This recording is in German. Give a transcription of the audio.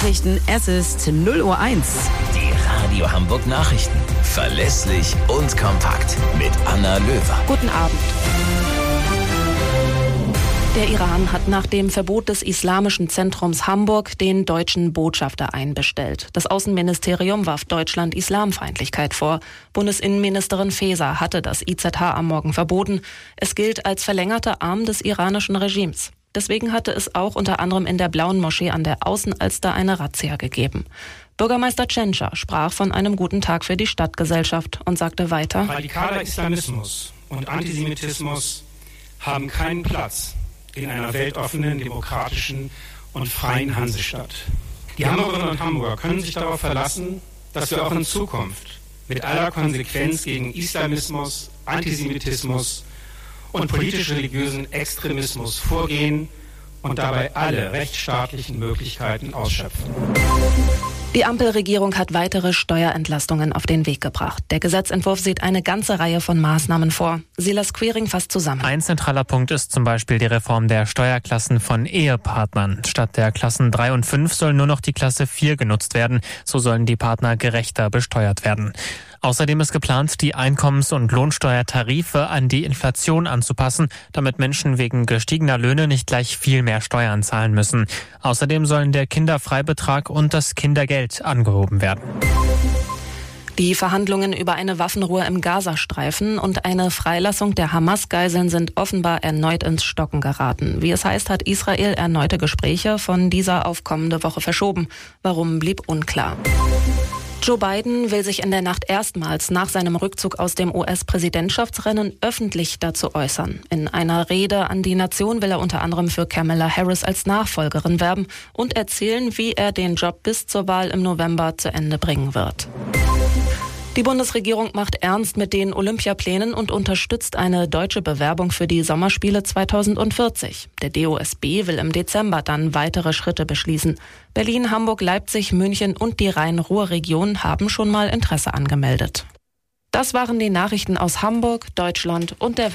Nachrichten, es ist 0:01 Uhr. Die Radio Hamburg Nachrichten. Verlässlich und kompakt mit Anna Löwer. Guten Abend. Der Iran hat nach dem Verbot des Islamischen Zentrums Hamburg den deutschen Botschafter einbestellt. Das Außenministerium warf Deutschland Islamfeindlichkeit vor. Bundesinnenministerin Faeser hatte das IZH am Morgen verboten. Es gilt als verlängerter Arm des iranischen Regimes. Deswegen hatte es auch unter anderem in der Blauen Moschee an der Außenalster eine Razzia gegeben. Bürgermeister Tschentscher sprach von einem guten Tag für die Stadtgesellschaft und sagte weiter: Radikaler Islamismus und Antisemitismus haben keinen Platz in einer weltoffenen, demokratischen und freien Hansestadt. Die Hamburgerinnen und Hamburger können sich darauf verlassen, dass wir auch in Zukunft mit aller Konsequenz gegen Islamismus, Antisemitismus und politisch-religiösen Extremismus vorgehen und dabei alle rechtsstaatlichen Möglichkeiten ausschöpfen. Die Ampelregierung hat weitere Steuerentlastungen auf den Weg gebracht. Der Gesetzentwurf sieht eine ganze Reihe von Maßnahmen vor. Silas Quering fasst zusammen. Ein zentraler Punkt ist zum Beispiel die Reform der Steuerklassen von Ehepartnern. Statt der Klassen 3 und 5 soll nur noch die Klasse 4 genutzt werden. So sollen die Partner gerechter besteuert werden. Außerdem ist geplant, die Einkommens- und Lohnsteuertarife an die Inflation anzupassen, damit Menschen wegen gestiegener Löhne nicht gleich viel mehr Steuern zahlen müssen. Außerdem sollen der Kinderfreibetrag und das Kindergeld angehoben werden. Die Verhandlungen über eine Waffenruhe im Gazastreifen und eine Freilassung der Hamas-Geiseln sind offenbar erneut ins Stocken geraten. Wie es heißt, hat Israel erneute Gespräche von dieser auf kommende Woche verschoben. Warum, blieb unklar. Joe Biden will sich in der Nacht erstmals nach seinem Rückzug aus dem US-Präsidentschaftsrennen öffentlich dazu äußern. In einer Rede an die Nation will er unter anderem für Kamala Harris als Nachfolgerin werben und erzählen, wie er den Job bis zur Wahl im November zu Ende bringen wird. Die Bundesregierung macht ernst mit den Olympiaplänen und unterstützt eine deutsche Bewerbung für die Sommerspiele 2040. Der DOSB will im Dezember dann weitere Schritte beschließen. Berlin, Hamburg, Leipzig, München und die Rhein-Ruhr-Region haben schon mal Interesse angemeldet. Das waren die Nachrichten aus Hamburg, Deutschland und der Welt.